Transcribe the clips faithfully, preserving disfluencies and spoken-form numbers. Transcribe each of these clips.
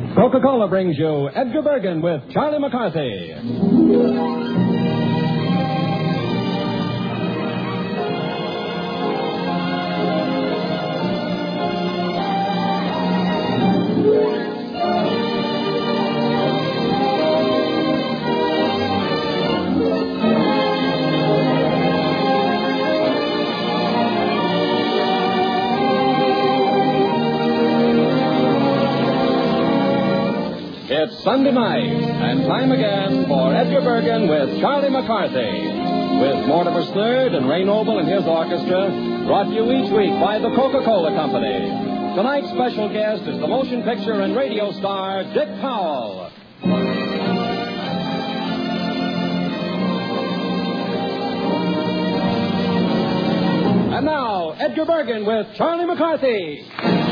Coca-Cola brings you Edgar Bergen with Charlie McCarthy. It's Sunday night, and time again for Edgar Bergen with Charlie McCarthy. With Mortimer Snerd and Ray Noble and his orchestra, brought to you each week by the Coca-Cola Company. Tonight's special guest is the motion picture and radio star, Dick Powell. And now, Edgar Bergen with Charlie McCarthy.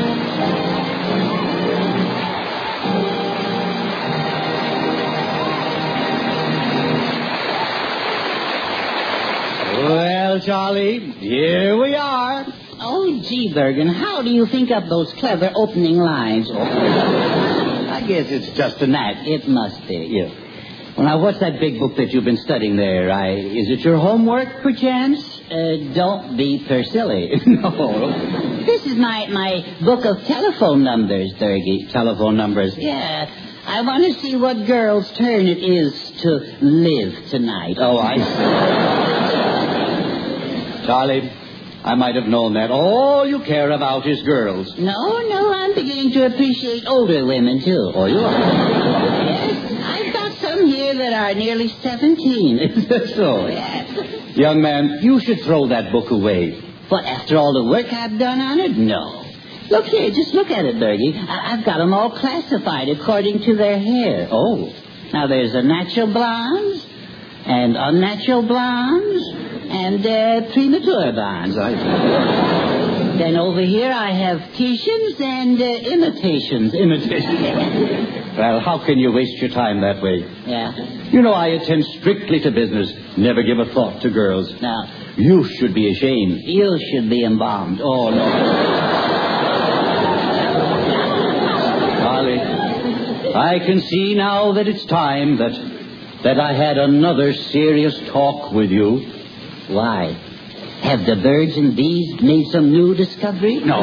Well, Charlie, here we are. Oh, gee, Bergen, how do you think up those clever opening lines? I guess it's just a knack. It must be. Yeah. Well, now, what's that big book that you've been studying there? I, is it your homework, perchance? Uh, don't be per silly. No. This is my, my book of telephone numbers, Bergie. Telephone numbers? Yeah. I want to see what girl's turn it is to live tonight. Oh, I see. Charlie, I might have known that. All you care about is girls. No, no, I'm beginning to appreciate older women, too. Oh, you are? Yes, I've got some here that are nearly seventeen. Is that so? Yes. Young man, you should throw that book away. But after all the work I've done on it, no. Look here, just look at it, Bergie. I- I've got them all classified according to their hair. Oh. Now, there's a natural blondes and unnatural blondes and uh, premature blondes. Then over here I have Titians and uh, imitations. Imitations? Well, how can you waste your time that way? Yeah. You know, I attend strictly to business. Never give a thought to girls. Now, you should be ashamed. you should be embalmed. Oh, no. Charlie, I can see now that it's time that that I had another serious talk with you. Why? Have the birds and bees made some new discovery? No.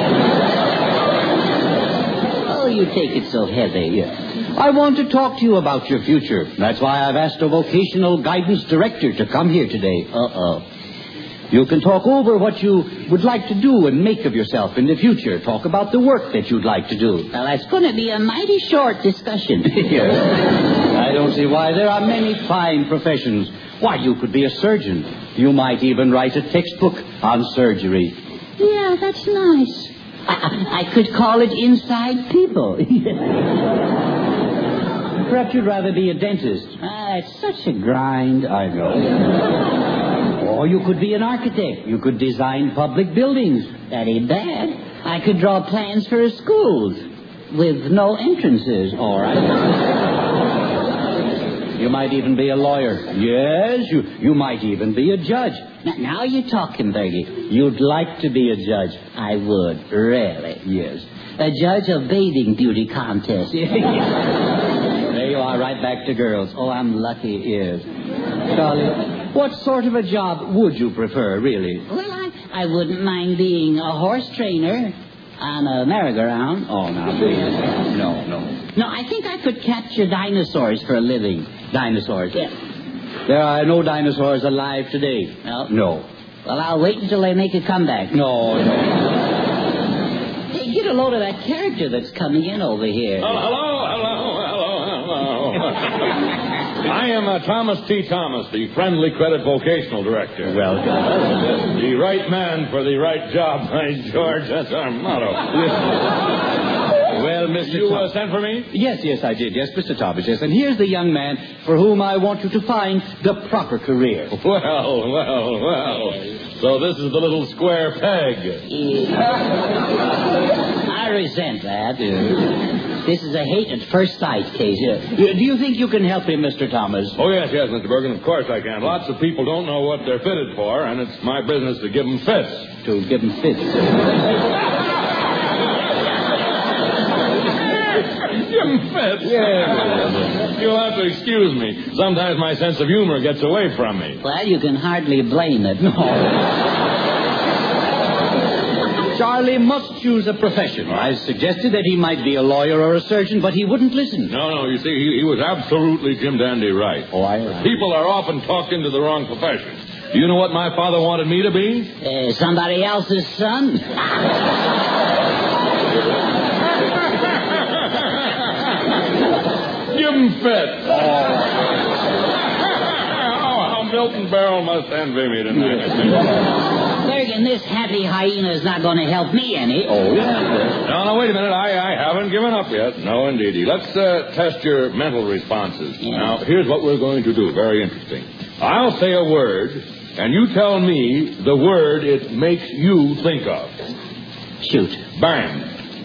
Oh, you take it so heavy. Yeah. I want to talk to you about your future. That's why I've asked a vocational guidance director to come here today. Uh-oh. You can talk over what you would like to do and make of yourself in the future. Talk about the work that you'd like to do. Well, that's going to be a mighty short discussion. Yes. I don't see why. There are many fine professions. Why, you could be a surgeon. You might even write a textbook on surgery. Yeah, that's nice. I, I, I could call it Inside People. Perhaps you'd rather be a dentist. Ah, it's such a grind. I know. Or you could be an architect. You could design public buildings. That ain't bad. I could draw plans for schools with no entrances. All right. You might even be a lawyer. Yes, you, you might even be a judge. Now, now you're talking, Bergie. You'd like to be a judge. I would, really. Yes. A judge of bathing beauty contests. There you are, right back to girls. Oh, I'm lucky, yes. Charlie, what sort of a job would you prefer, really? Well, I, I wouldn't mind being a horse trainer on a merry-go-round. Oh, now, please. No, no. No, I think I could capture dinosaurs for a living. Dinosaurs? Yeah. There are no dinosaurs alive today. No? No. Well, I'll wait until they make a comeback. No, no. Hey, get a load of that character that's coming in over here. Oh, hello, hello, hello, hello. I am uh, Thomas T. Thomas, the Friendly Credit Vocational Director. Welcome. The right man for the right job, by George. That's our motto. Well, Mister You uh, Thomas. sent for me? Yes, yes, I did. Yes, Mister Thomas, yes. And here's the young man for whom I want you to find the proper career. Well, well, well. So this is the little square peg. I resent that. This is a hate at first sight case. Yeah. Do you think you can help him, Mister Thomas? Oh, yes, yes, Mister Bergen, of course I can. Lots of people don't know what they're fitted for, and it's my business to give them fits. To give him fits. Jim Fitz. Yeah. You'll have to excuse me. Sometimes my sense of humor gets away from me. Well, you can hardly blame it. No. Charlie must choose a profession. I suggested that he might be a lawyer or a surgeon, but he wouldn't listen. No, no, you see, he, he was absolutely Jim Dandy right. Oh, I... People are often talked into the wrong profession. Do you know what my father wanted me to be? Uh, somebody else's son? Jim Fitz. Oh. Oh, how Milton Berle must envy me tonight. Bergen, this happy hyena is not going to help me any. Oh, yeah. No, no, wait a minute. I, I haven't given up yet. No, indeedy. Let's uh, test your mental responses. Yeah. Now, here's what we're going to do. Very interesting. I'll say a word, and you tell me the word it makes you think of. Shoot. Bang.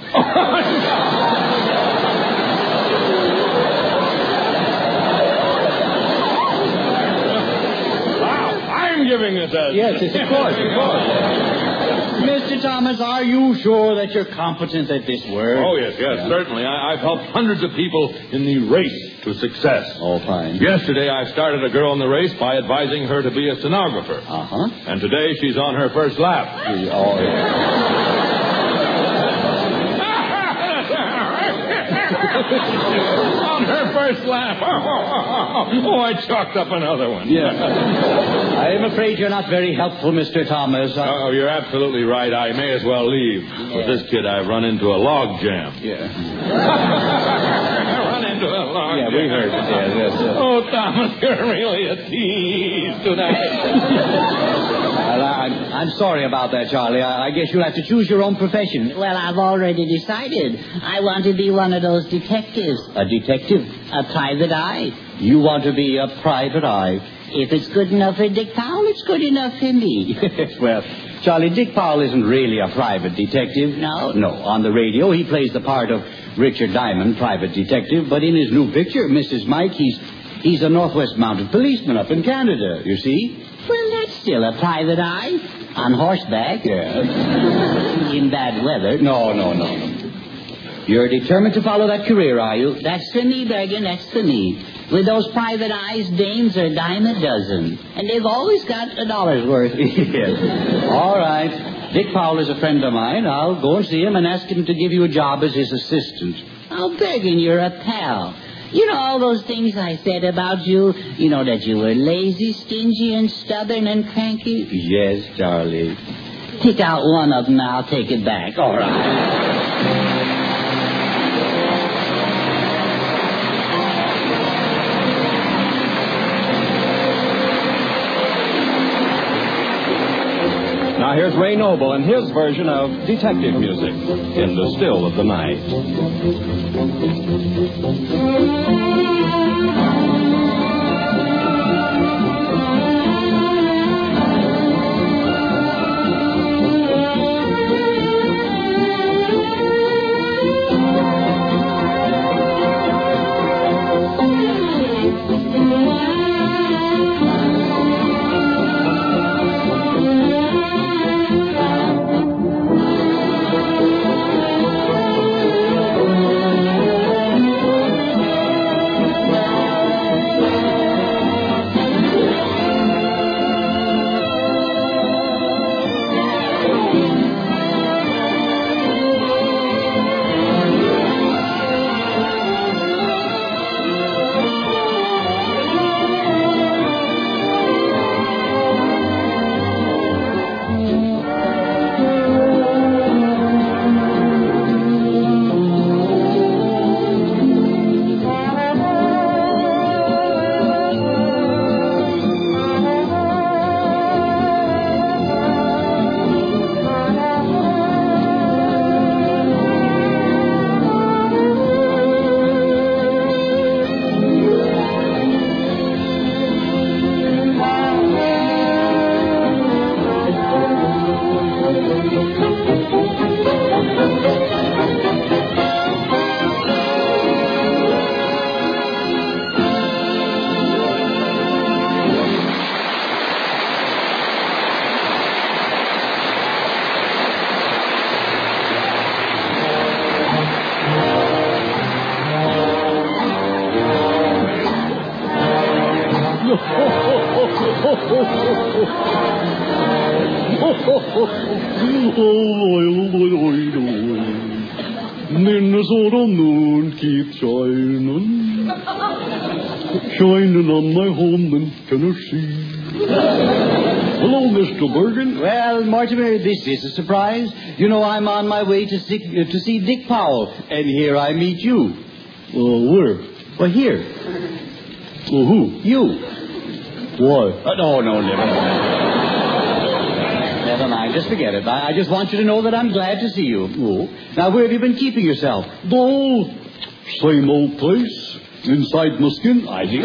I'm giving this a... Yes, yes, of course, of course. Mister Thomas, are you sure that you're competent at this work? Oh, yes, yes, yeah. Certainly. I, I've helped hundreds of people in the race to success. Oh, fine. Yesterday, I started a girl in the race by advising her to be a stenographer. Uh-huh. And today, she's on her first lap. Oh, yeah. On her first lap. Oh, I chalked up another one. Yeah. I am afraid you're not very helpful, Mister Thomas. I... Oh, you're absolutely right. I may as well leave. Yeah. With this kid, I've run into a log jam. Yeah. Run into a log yeah, jam. we heard it. Yeah, yes, yes. Oh, Thomas, you're really a tease tonight. Well, I'm, I'm sorry about that, Charlie. I, I guess you'll have to choose your own profession. Well, I've already decided. I want to be one of those detectives. A detective? A private eye. You want to be a private eye? If it's good enough for Dick Powell, it's good enough for me. Yes, well, Charlie, Dick Powell isn't really a private detective. No? No. On the radio, he plays the part of Richard Diamond, private detective. But in his new picture, Missus Mike, he's he's a Northwest Mounted policeman up in Canada, you see? Well, that's still a private eye. On horseback. Yeah. In bad weather. No, no, no, no. You're determined to follow that career, are you? That's for me, Bergen. That's for me. With those private eyes, dames are dime a dozen. And they've always got a dollar's worth. Yes. All right. Dick Powell is a friend of mine. I'll go and see him and ask him to give you a job as his assistant. Oh, Bergen, you're a pal. You know all those things I said about you? You know that you were lazy, stingy, and stubborn and cranky? Yes, Charlie. Pick out one of them and I'll take it back. All right. Now here's Ray Noble and his version of detective music in the still of the night. Minnesota moon keeps shining, shining on my home in Tennessee. Hello, Mister Bergen. Well, Mortimer, this is a surprise. You know, I'm on my way to see, uh, to see Dick Powell, and here I meet you. Uh, where? Well, here. Uh, who? You. Why? Uh, no, no, never mind. Never mind, just forget it. I, I just want you to know that I'm glad to see you. Oh. Now, where have you been keeping yourself? Oh, same old place. Inside my skin. I do.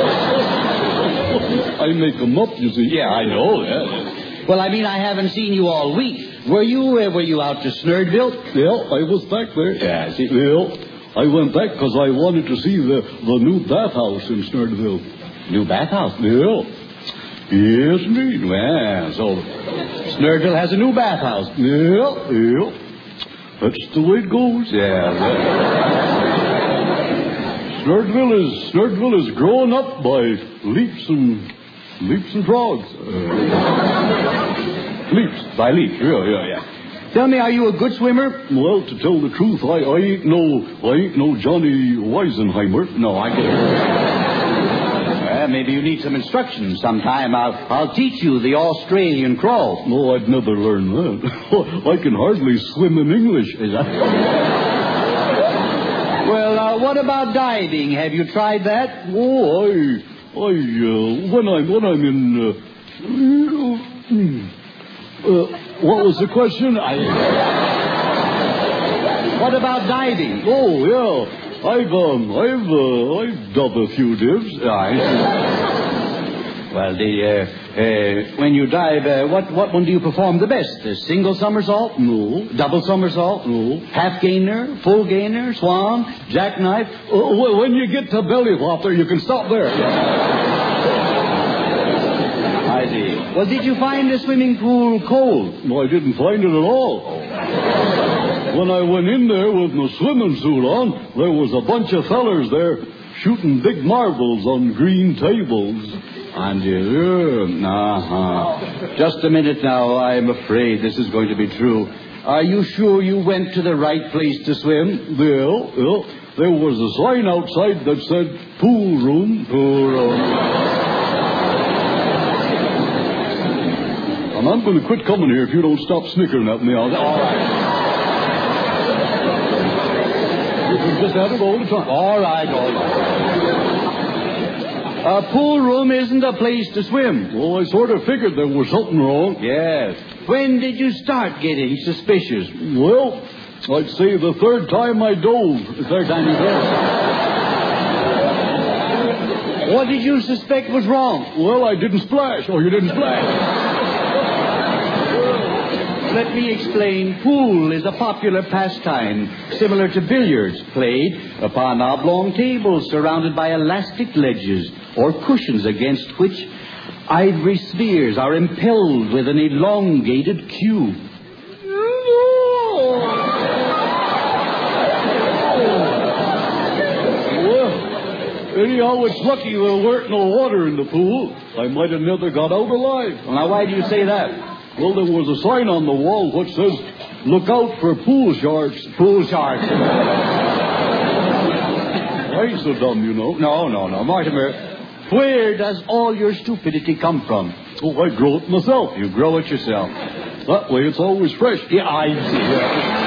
I make them up, you see. Yeah, I know. Yeah. Well, I mean, I haven't seen you all week. Were you uh, were you out to Snurdville? Yeah, I was back there. Yeah, see. Yeah, I went back because I wanted to see the, the new bathhouse in Snurdville. New bathhouse? Yeah. Yes, indeed. Well, so Snurdville has a new bathhouse. Yeah, yeah. That's the way it goes. Yeah. Well. Snurdville is Snurdville is growing up by leaps and leaps and frogs. Uh, leaps By leaps. Yeah, yeah, yeah. Tell me, are you a good swimmer? Well, to tell the truth, I, I ain't no I ain't no Johnny Weisenheimer. No, I can't. Well, maybe you need some instruction sometime. I'll, I'll teach you the Australian crawl. No, I'd never learn that. I can hardly swim in English. Is that... Well, uh, what about diving? Have you tried that? Oh, I, I, uh, when I'm, when I'm in, uh, uh, what was the question? I. What about diving? Oh, yeah, I've, um, I've, uh, I've done a few dives. Well, the, uh, uh, when you dive, uh, what, what one do you perform the best? The single somersault? No. Double somersault? No. Half gainer? Full gainer? Swan? Jackknife? Uh, well, when you get to belly flopper, you can stop there. I see. Well, did you find the swimming pool cold? No, I didn't find it at all. When I went in there with my swimming suit on, there was a bunch of fellers there shooting big marbles on green tables. And you, uh-huh. Just a minute now. I'm afraid this is going to be true. Are you sure you went to the right place to swim? Well, well, there was a sign outside that said pool room. Pool room. And I'm going to quit coming here if you don't stop snickering at me. All right. You can just have it all the time. All right, all right. A pool room isn't a place to swim. Well, I sort of figured there was something wrong. Yes. When did you start getting suspicious? Well, I'd say the third time I dove. The third time you dove. What did you suspect was wrong? Well, I didn't splash. Oh, you didn't splash. Let me explain. Pool is a popular pastime, similar to billiards, played upon oblong tables surrounded by elastic ledges or cushions against which ivory spheres are impelled with an elongated cube. Well, anyhow, it's lucky there weren't no water in the pool. I might have never got out alive. Well, now, why do you say that? Well, there was a sign on the wall which says, look out for pool sharks. Pool sharks. I ain't so dumb, you know. No, no, no. Mortimer, where does all your stupidity come from? Oh, I grow it myself. You grow it yourself. That way it's always fresh. Yeah, I see. Yeah.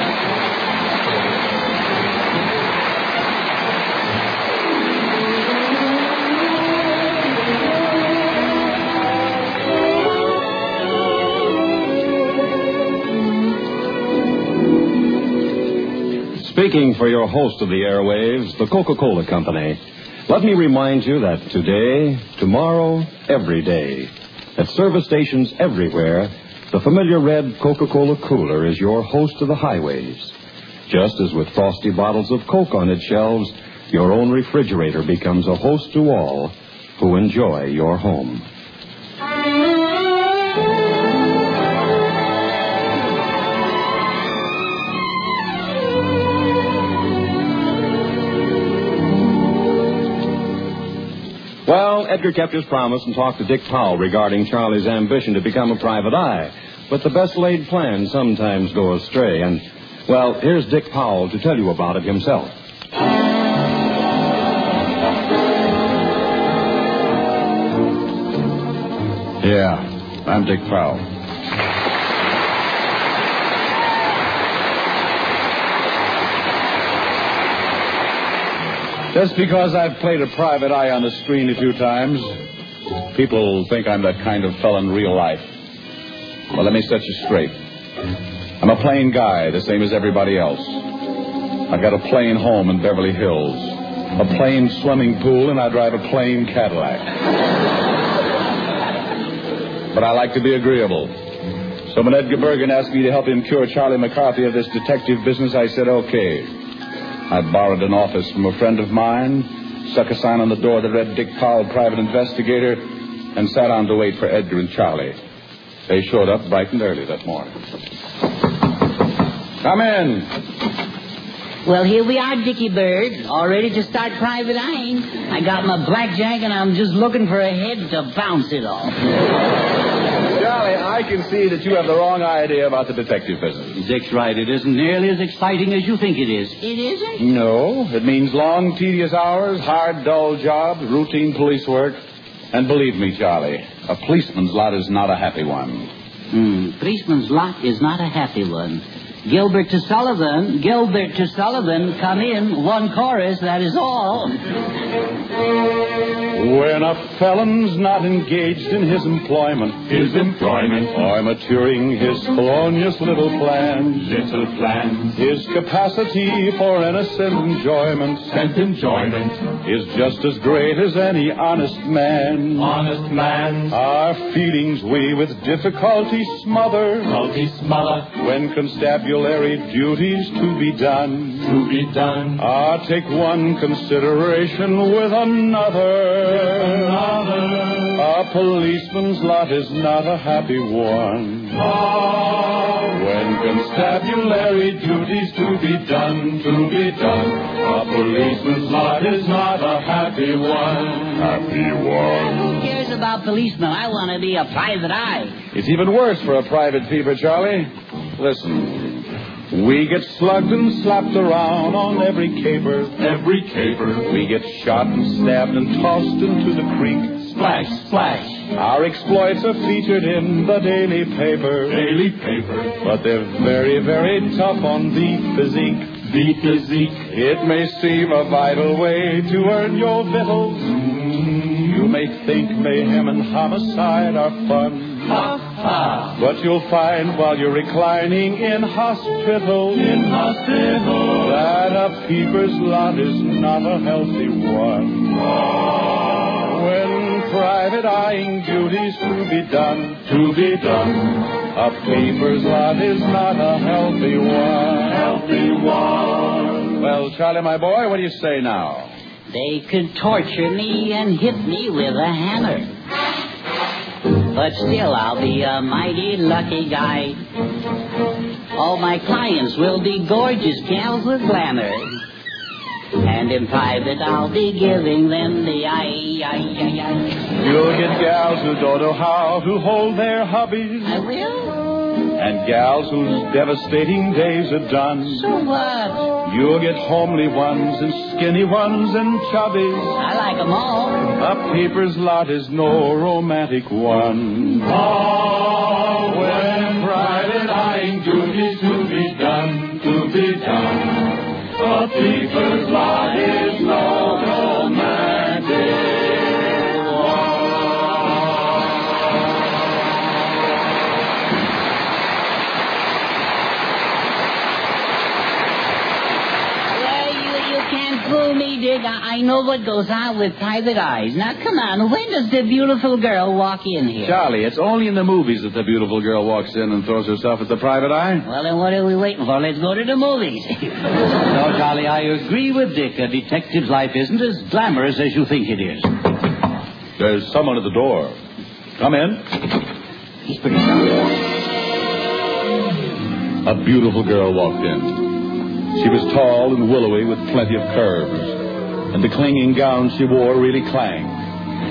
Speaking for your host of the airwaves, the Coca-Cola Company, let me remind you that today, tomorrow, every day, at service stations everywhere, the familiar red Coca-Cola cooler is your host of the highways. Just as with frosty bottles of Coke on its shelves, your own refrigerator becomes a host to all who enjoy your home. Well, Edgar kept his promise and talked to Dick Powell regarding Charlie's ambition to become a private eye. But the best-laid plans sometimes go astray. And, well, here's Dick Powell to tell you about it himself. Yeah, I'm Dick Powell. Just because I've played a private eye on the screen a few times, people think I'm that kind of fellow in real life. Well, let me set you straight. I'm a plain guy, the same as everybody else. I've got a plain home in Beverly Hills, a plain swimming pool, and I drive a plain Cadillac. But I like to be agreeable. So when Edgar Bergen asked me to help him cure Charlie McCarthy of this detective business, I said, okay. I borrowed an office from a friend of mine, stuck a sign on the door that read Dick Powell, private investigator, and sat down to wait for Edgar and Charlie. They showed up bright and early that morning. Come in. Well, here we are, Dickie Bird, all ready to start private eyeing. I got my blackjack, and I'm just looking for a head to bounce it off. Charlie, I can see that you have the wrong idea about the detective business. Dick's right. It isn't nearly as exciting as you think it is. It isn't? No, it means long, tedious hours, hard, dull jobs, routine police work. And believe me, Charlie, a policeman's lot is not a happy one. Hmm, policeman's lot is not a happy one. Gilbert to Sullivan, Gilbert to Sullivan, come in, one chorus, that is all. When a felon's not engaged in his employment, his employment, or maturing his felonious little plans, little plans, his capacity for innocent enjoyment, and enjoyment, is just as great as any honest man. Honest man, our feelings we with difficulty smother, difficulty smother, when constabulary duties to be done, to be done. Ah, take one consideration with another. Another. A policeman's lot is not a happy one. Oh. When constabulary duties to be done, to be done, a policeman's lot is not a happy one. Happy one. Who cares about policemen? I want to be a private eye. It's even worse for a private peeper, Charlie. Listen. We get slugged and slapped around on every caper. Every caper. We get shot and stabbed and tossed into the creek. Splash, splash. Our exploits are featured in the daily paper. Daily paper. But they're very, very tough on the physique. The physique. It may seem a vital way to earn your victuals. You may think mayhem and homicide are fun. Ha, ha. But you'll find while you're reclining in hospital, in hospital, that a peeper's lot is not a healthy one. Oh. When private eyeing duties to be done, to be done, a peeper's lot is not a healthy one. Healthy one. Well, Charlie, my boy, what do you say now? They could torture me and hit me with a hammer. But still, I'll be a mighty lucky guy. All my clients will be gorgeous gals with glamour. And in private, I'll be giving them the eye, eye, eye, eye. You'll get gals who don't know how to hold their hubbies. I will? And gals whose devastating days are done. So what? You'll get homely ones and skinny ones and chubbies. I like them all. A peeper's lot is no romantic one. Oh, when private eyeing duties to be done, to be done, a peeper's lot is no romantic. Fool me, Dick. I know what goes on with private eyes. Now, come on. When does the beautiful girl walk in here? Charlie, it's only in the movies that the beautiful girl walks in and throws herself at the private eye. Well, then what are we waiting for? Let's go to the movies. No, Charlie, I agree with Dick. A detective's life isn't as glamorous as you think it is. There's someone at the door. Come in. He's pretty strong. A beautiful girl walked in. She was tall and willowy with plenty of curves, and the clinging gown she wore really clanged.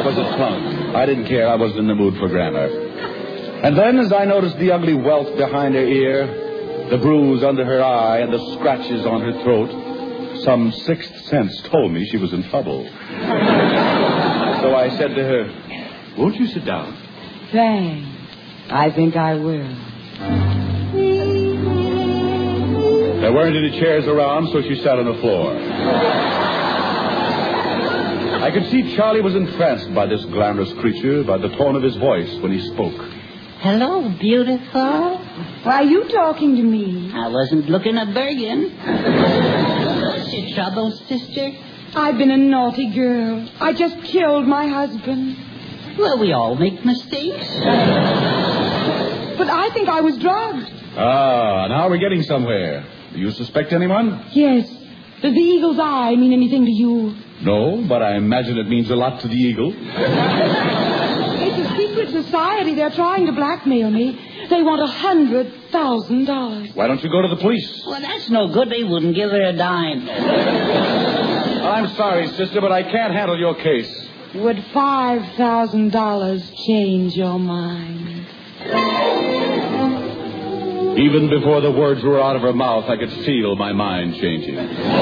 was a tongue. I didn't care. I wasn't in the mood for grammar. And then, as I noticed the ugly welt behind her ear, the bruise under her eye, and the scratches on her throat, some sixth sense told me she was in trouble. So I said to her, "Won't you sit down?" Thanks. I think I will. There weren't any chairs around, so she sat on the floor. I could see Charlie was entranced by this glamorous creature, by the tone of his voice when he spoke. Hello, beautiful. Why are you talking to me? I wasn't looking at Bergen. What's your trouble, sister? I've been a naughty girl. I just killed my husband. Well, we all make mistakes. But I think I was drugged. Ah, now we're getting somewhere. Do you suspect anyone? Yes. Does the eagle's eye mean anything to you? No, but I imagine it means a lot to the eagle. It's a secret society. They're trying to blackmail me. They want a hundred thousand dollars. Why don't you go to the police? Well, that's no good. They wouldn't give her a dime. I'm sorry, sister, but I can't handle your case. Would five thousand dollars change your mind? Even before the words were out of her mouth, I could feel my mind changing.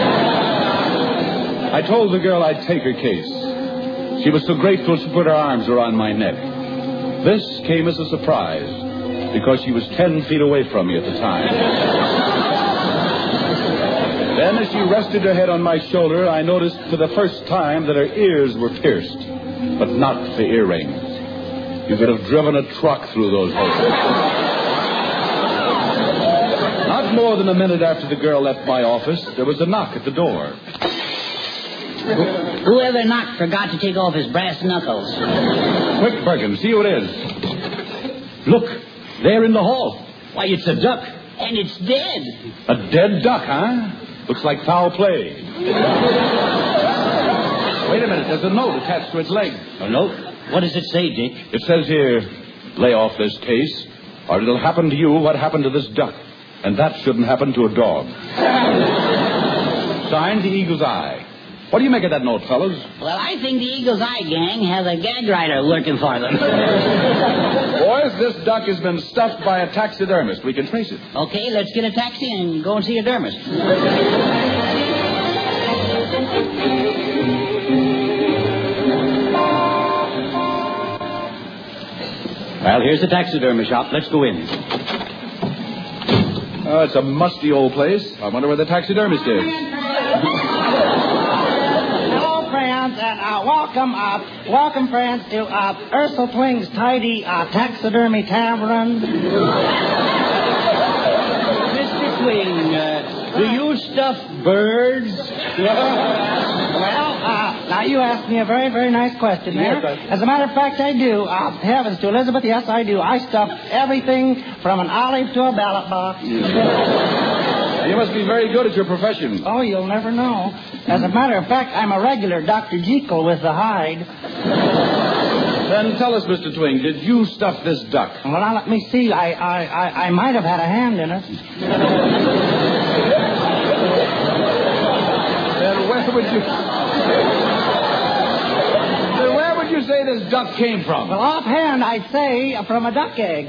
I told the girl I'd take her case. She was so grateful she put her arms around my neck. This came as a surprise, because she was ten feet away from me at the time. Then, as she rested her head on my shoulder, I noticed for the first time that her ears were pierced, but not the earrings. You could have driven a truck through those holes. Not more than a minute after the girl left my office, there was a knock at the door. Whoever knocked forgot to take off his brass knuckles. Quick, Bergen, see who it is. Look, there in the hall. Why, it's a duck. And it's dead. A dead duck, huh? Looks like foul play. Wait a minute, there's a note attached to its leg. A note? What does it say, Dick? It says here, lay off this case, or it'll happen to you what happened to this duck. And that shouldn't happen to a dog. Signed, the Eagle's Eye. What do you make of that note, fellas? Well, I think the Eagle's Eye gang has a gag writer working for them. Boys, this duck has been stuffed by a taxidermist. We can trace it. Okay, let's get a taxi and go and see a dermist. Well, here's the taxidermy shop. Let's go in. Oh, it's a musty old place. I wonder where the taxidermist is. Hello, friends, and uh, welcome, uh, welcome, friends, to uh, Ursula Twing's Tidy uh, Taxidermy Tavern. Mister Twing, uh, do you stuff birds? Well, uh, now you asked me a very, very nice question there. Yes, I... As a matter of fact, I do. Uh, heavens to Elizabeth, yes, I do. I stuff everything from an olive to a ballot box. You must be very good at your profession. Oh, you'll never know. As a matter of fact, I'm a regular Doctor Jekyll with the hide. Then tell us, Mister Twing, did you stuff this duck? Well, now let me see. I, I, I, I might have had a hand in it. Then where would you... Then where would you say this duck came from? Well, offhand, I'd say from a duck egg.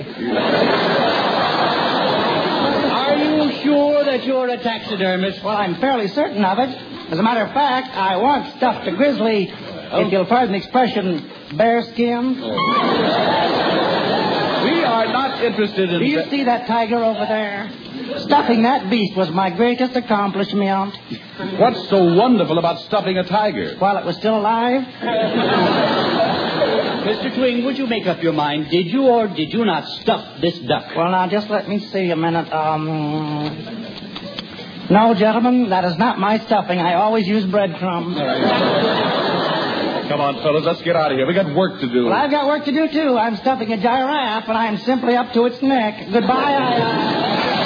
Are you sure that you're a taxidermist? Well, I'm fairly certain of it. As a matter of fact, I once stuffed a grizzly, oh. if you'll pardon the expression, bear skin. Oh. We are not interested in... Do you see that tiger over there? Stuffing that beast was my greatest accomplishment. What's so wonderful about stuffing a tiger? While it was still alive. Mister Twing, would you make up your mind? Did you or did you not stuff this duck? Well, now, just let me see a minute. Um... No, gentlemen, that is not my stuffing. I always use breadcrumbs. Come on, fellas, let's get out of here. We got work to do. Well, I've got work to do, too. I'm stuffing a giraffe, and I'm simply up to its neck. Goodbye, I...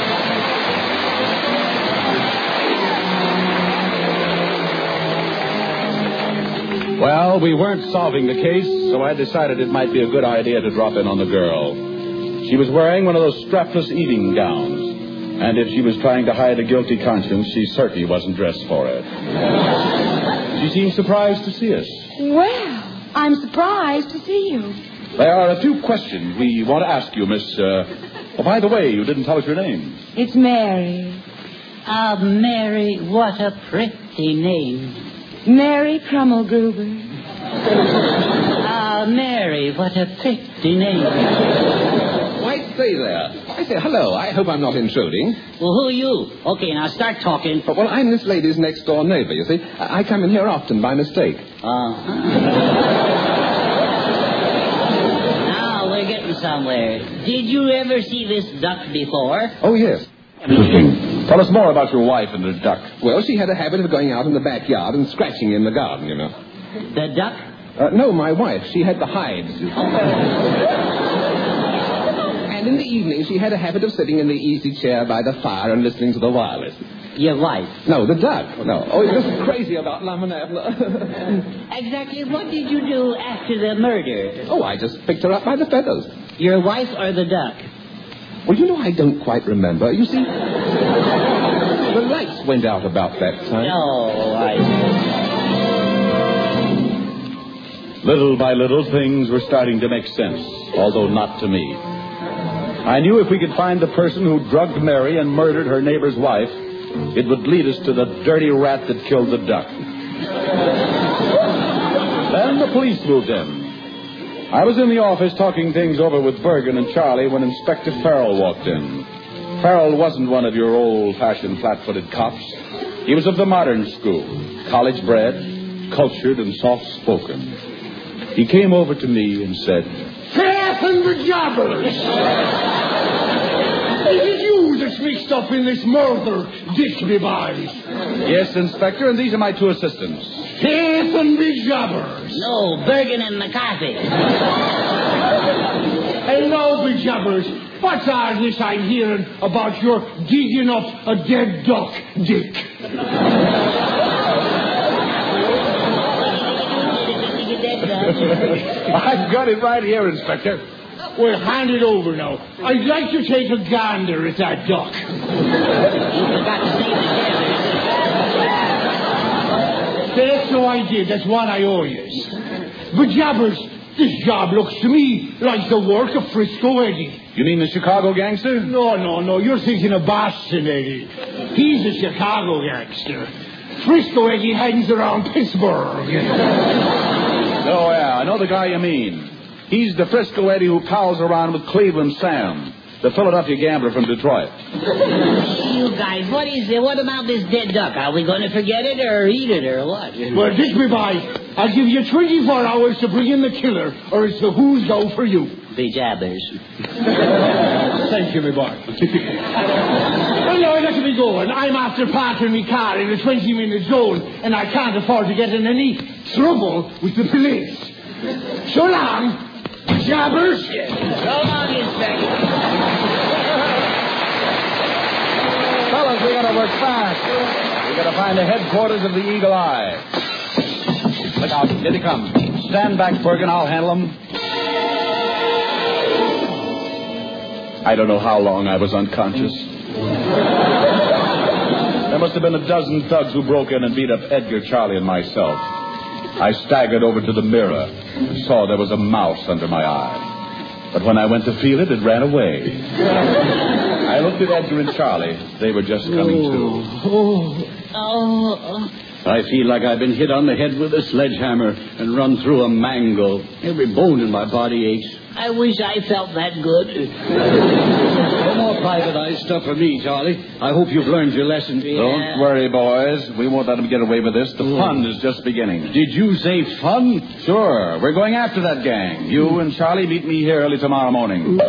Well, we weren't solving the case, so I decided it might be a good idea to drop in on the girl. She was wearing one of those strapless evening gowns. And if she was trying to hide a guilty conscience, she certainly wasn't dressed for it. She seemed surprised to see us. Well, I'm surprised to see you. There are a few questions we want to ask you, Miss... Uh... Oh, by the way, you didn't tell us your name. It's Mary. Ah, Mary, what a pretty name. Mary Krummelgruber. Ah, Mary, what a pretty name. Why, stay there. I say, hello, I hope I'm not intruding. Well, who are you? Okay, now start talking. Oh, well, I'm this lady's next-door neighbor, you see. I I come in here often by mistake. Uh-huh. Now we're getting somewhere. Did you ever see this duck before? Oh, yes. Interesting. Tell us more about your wife and the duck. Well, she had a habit of going out in the backyard and scratching in the garden, you know. The duck? Uh, no, my wife. She had the hives. And in the evening, she had a habit of sitting in the easy chair by the fire and listening to the wireless. Your wife? No, the duck. No. Oh, you're just crazy about Lamanabla. Exactly what did you do after the murder? Oh, I just picked her up by the feathers. Your wife or the duck? Well, you know, I don't quite remember. You see, the lights went out about that time. Oh, I... Little by little, things were starting to make sense, although not to me. I knew if we could find the person who drugged Mary and murdered her neighbor's wife, it would lead us to the dirty rat that killed the duck. Then the police moved in. I was in the office talking things over with Bergen and Charlie when Inspector Farrell walked in. Farrell wasn't one of your old-fashioned flat-footed cops. He was of the modern school, college-bred, cultured, and soft-spoken. He came over to me and said, Faith and the jobbers! Is it you that's mixed up in this murder, Dixby boys? Yes, Inspector, and these are my two assistants. Faith and the jobbers! No, Bergen and McCarthy. Hello, the jobbers. What's all this I'm hearing about your digging up a dead duck, Dick? I've got it right here, Inspector. Well, hand it over now. I'd like to take a gander at that duck. You forgot to say the That's so I did. That's what I owe you. But jobbers, this job looks to me like the work of Frisco Eddie. You mean the Chicago gangster? No, no, no. You're thinking of Boston Eddie. He's a Chicago gangster. Frisco Eddie hangs around Pittsburgh. Oh, yeah, I know the guy you mean. He's the Frisco Eddie who pals around with Cleveland Sam, the Philadelphia gambler from Detroit. You guys, what is it? What about this dead duck? Are we going to forget it or eat it or what? Well, Dickby boy, I'll give you twenty-four hours to bring in the killer, or it's the who's go for you. The jabbers. Thank you, my boy. Well, now I got to be going. I'm after parking my car in a twenty-minute zone, and I can't afford to get in any trouble with the police. So long, jobbers. So long, Inspector. Fellas, we gotta work fast. We gotta find the headquarters of the Eagle Eye. Look out, here they come. Stand back, Bergen, I'll handle them. I don't know how long I was unconscious. There must have been a dozen thugs who broke in and beat up Edgar, Charlie, and myself. I staggered over to the mirror and saw there was a mouse under my eye. But when I went to feel it, it ran away. I looked at Edgar and Charlie. They were just coming to. Oh, oh. I feel like I've been hit on the head with a sledgehammer and run through a mango. Every bone in my body aches. I wish I felt that good. No more private eye stuff for me, Charlie. I hope you've learned your lesson. Yeah. Don't worry, boys. We won't let them get away with this. The fun is just beginning. Did you say fun? Sure. We're going after that gang. You and Charlie meet me here early tomorrow morning.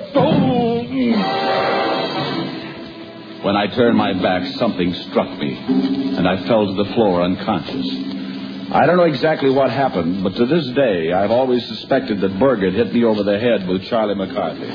When I turned my back, something struck me, and I fell to the floor unconscious. I don't know exactly what happened, but to this day, I've always suspected that Bergen hit me over the head with Charlie McCarthy.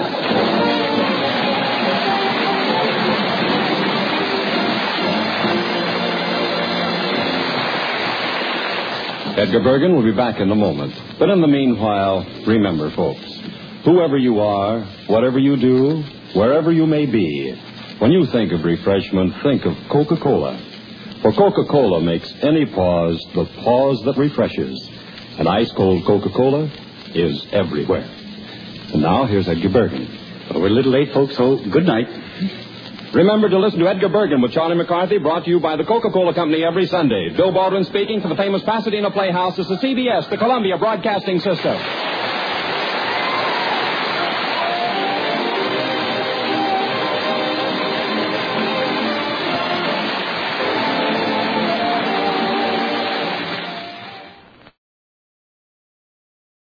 Edgar Bergen will be back in a moment. But in the meanwhile, remember, folks, whoever you are, whatever you do, wherever you may be, when you think of refreshment, think of Coca-Cola. For Coca-Cola makes any pause the pause that refreshes. And ice-cold Coca-Cola is everywhere. And now, here's Edgar Bergen. Well, we're a little late, folks, so good night. Remember to listen to Edgar Bergen with Charlie McCarthy, brought to you by the Coca-Cola Company every Sunday. Bill Baldwin speaking for the famous Pasadena Playhouse. This is C B S, the Columbia Broadcasting System.